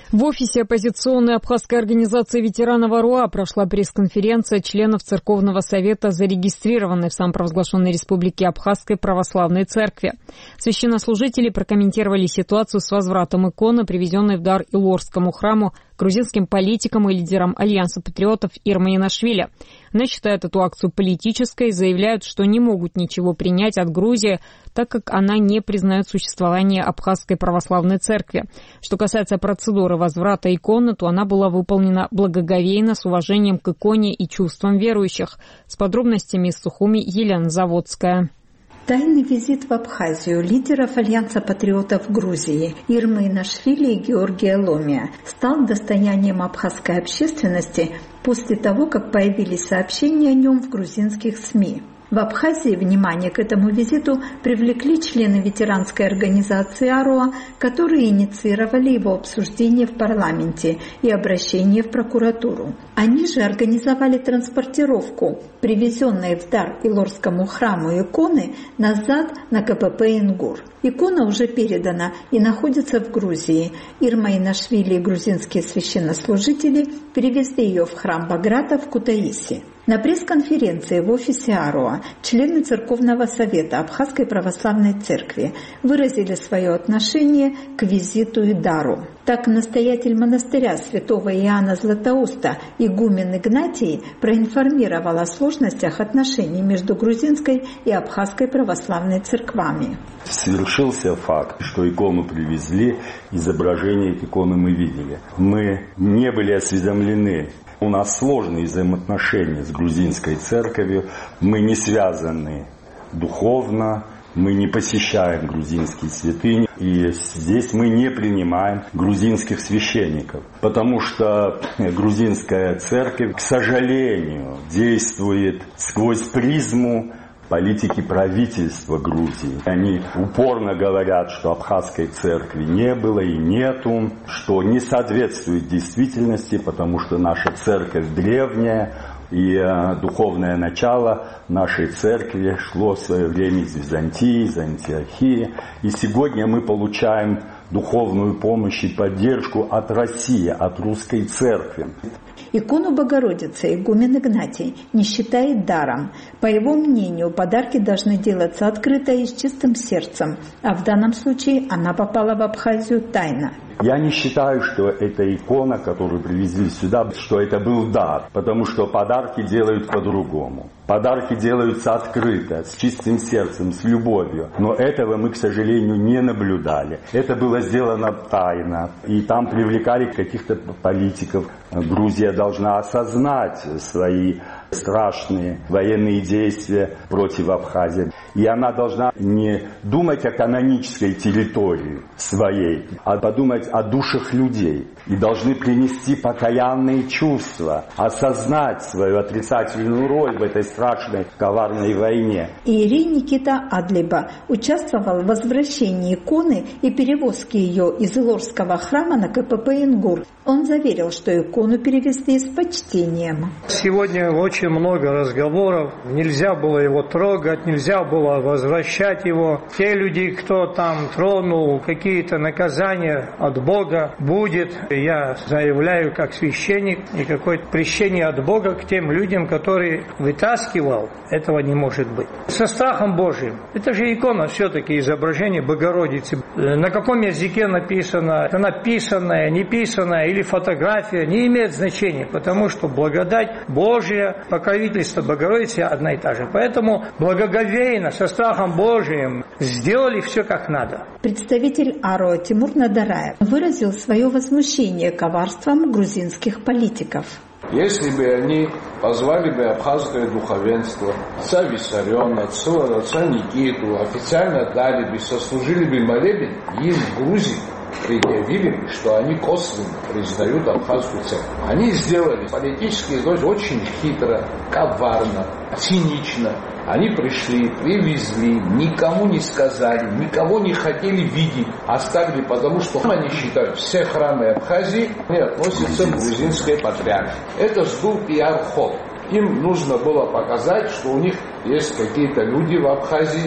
В офисе оппозиционной абхазской организации ветеранов АРОА прошла пресс-конференция членов Церковного совета, зарегистрированной в самопровозглашенной республике Абхазской православной церкви. Священнослужители прокомментировали ситуацию с возвратом иконы, привезенной в дар Илорскому храму, грузинским политикам и лидерам Альянса патриотов Ирмаинашвили. Они считают эту акцию политической и заявляют, что не могут ничего принять от Грузии, так как она не признает существование Абхазской православной церкви. Что касается процедуры возврата иконы, то она была выполнена благоговейно, с уважением к иконе и чувством верующих. С подробностями из Сухуми Елена Заводская. Тайный визит в Абхазию лидеров Альянса патриотов Грузии Ирмаинашвили и Георгия Ломия стал достоянием абхазской общественности после того, как появились сообщения о нем в грузинских СМИ. В Абхазии внимание к этому визиту привлекли члены ветеранской организации АРОА, которые инициировали его обсуждение в парламенте и обращение в прокуратуру. Они же организовали транспортировку привезенной в дар Илорскому храму иконы назад на КПП «Ингур». Икона уже передана и находится в Грузии. Ирмаинашвили и грузинские священнослужители перевезли ее в храм Баграта в Кутаиси. На пресс-конференции в офисе АРОА члены Церковного совета Абхазской православной церкви выразили свое отношение к визиту и дару. Так, настоятель монастыря святого Иоанна Златоуста игумен Игнатий проинформировал о сложностях отношений между грузинской и абхазской православной церквами. Свершился факт, что икону привезли, изображение иконы мы видели. Мы не были осведомлены. У нас сложные взаимоотношения с грузинской церковью, мы не связаны духовно, мы не посещаем грузинские святыни, и здесь мы не принимаем грузинских священников, потому что грузинская церковь, к сожалению, действует сквозь призму политики правительства Грузии. Они упорно говорят, что абхазской церкви не было и нету, что не соответствует действительности, потому что наша церковь древняя, и духовное начало нашей церкви шло в свое время из Византии, из Антиохии. И сегодня мы получаем духовную помощь и поддержку от России, от русской церкви. Икону Богородицы игумен Игнатий не считает даром. По его мнению, подарки должны делаться открыто и с чистым сердцем, а в данном случае она попала в Абхазию тайно. Я не считаю, что эта икона, которую привезли сюда, что это был дар, потому что подарки делают по-другому. Подарки делаются открыто, с чистым сердцем, с любовью. Но этого мы, к сожалению, не наблюдали. Это было сделано тайно. И там привлекали каких-то политиков. Грузия должна осознать свои страшные военные действия против Абхазии. И она должна не думать о канонической территории своей, а подумать о душах людей. И должны принести покаянные чувства, осознать свою отрицательную роль в этой страшной, коварной войне. Иерей Никита Адлиба участвовал в возвращении иконы и перевозке ее из Илорского храма на КПП «Ингур». Он заверил, что икону перевезли с почтением. Сегодня очень много разговоров. Нельзя было его трогать, нельзя было возвращать его. Те люди, кто там тронул, какие-то наказания от Бога будет. Я заявляю как священник, и какое-то прещение от Бога к тем людям, которые вытаскивал. Этого не может быть. Со страхом Божьим. Это же икона все-таки, изображение Богородицы. На каком языке написано, это написанное, неписанное или фотография, не имеет значения, потому что благодать Божья, покровительство Богородицы одна и та же. Поэтому благоговейно, со страхом Божьим сделали все как надо. Представитель АРОА Тимур Надараев выразил свое возмущение коварством грузинских политиков. Если бы они позвали бы абхазское духовенство, отца Виссариона, отца Никиту, официально дали бы, сослужили бы молебен, им в Грузии предъявили бы, что они косвенно признают абхазскую церковь. Они сделали политически очень хитро, коварно, цинично. Они пришли, привезли, никому не сказали, никого не хотели видеть, оставили, потому что они считают, все храмы Абхазии не относятся к грузинской патриархии. Это же был пиар-ход. Им нужно было показать, что у них есть какие-то люди в Абхазии,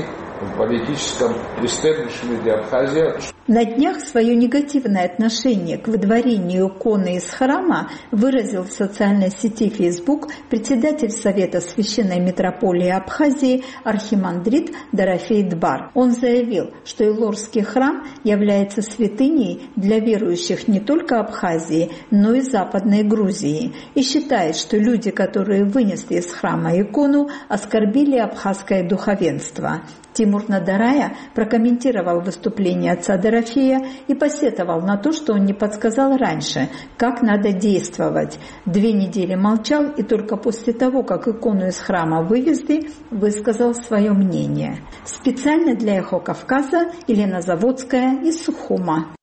в политическом истеблишменте Абхазии. На днях свое негативное отношение к выдворению иконы из храма выразил в социальной сети Facebook председатель Совета Священной Митрополии Абхазии архимандрит Дорофей Дбар. Он заявил, что Илорский храм является святыней для верующих не только Абхазии, но и Западной Грузии, и считает, что люди, которые вынесли из храма икону, оскорбили абхазское духовенство. Тимур Надарая прокомментировал выступление отца Дорофея и посетовал на то, что он не подсказал раньше, как надо действовать. 2 недели молчал и только после того, как икону из храма вывезли, высказал свое мнение. Специально для «Эхо Кавказа» Елена Заводская из Сухума.